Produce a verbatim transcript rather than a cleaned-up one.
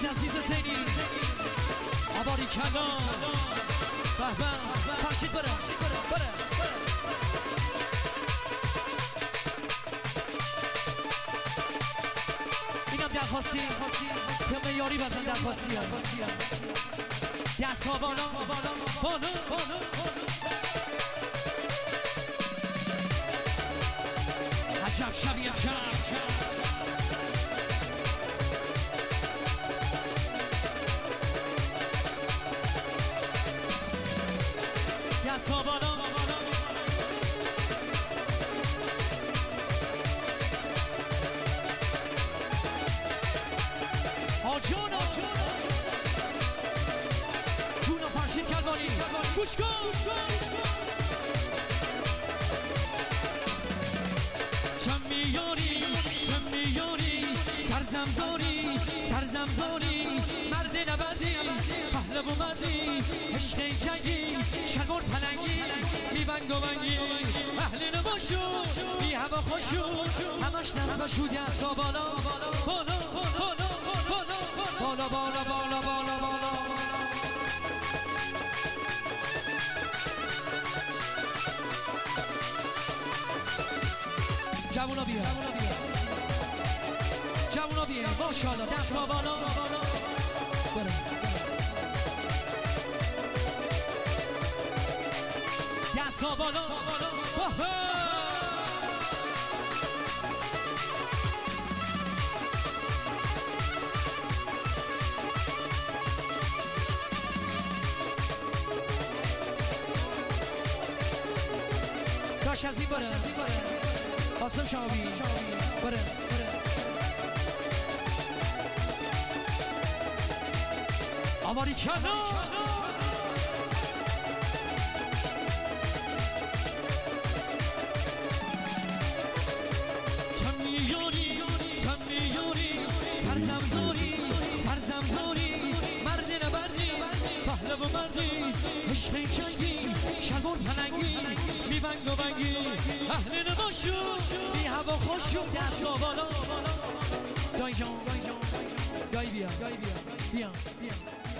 حسین عزیز زینی آباری کلام به به فرشید بره بره میگم درخواستی که میاری بزن درخواستی دست ها بالا بالا عجب شبیه شب دست ها بالا آجانا جونا فرشید کلوانی گوش کن چم میاری چم میاری سرزمزاری سرزمزاری مرد نبردی پهلو و مردی عشق جنگی شگور پلنگی بی بنگ و بنگی اهل نباشو بی هوا خوشو همش نصب شدی اصلا بالا بالا بالا بالا بالا بالا بالا بالا بالا جوونا بیا جوونا بیا ماشاءالله دستا بالا برو دستا بالا داش از این بره قاسم شاوی بره آواری کنا چم میاری چم میاری سرزمزاری سرزمزاری مرد نبردی پهلو و مردی عشق جنگی شگور پلنگی بی بنگ و بنگی اهل نباشو بی هوا خوشو دستا بالا دای جان دای بیا بیا بیا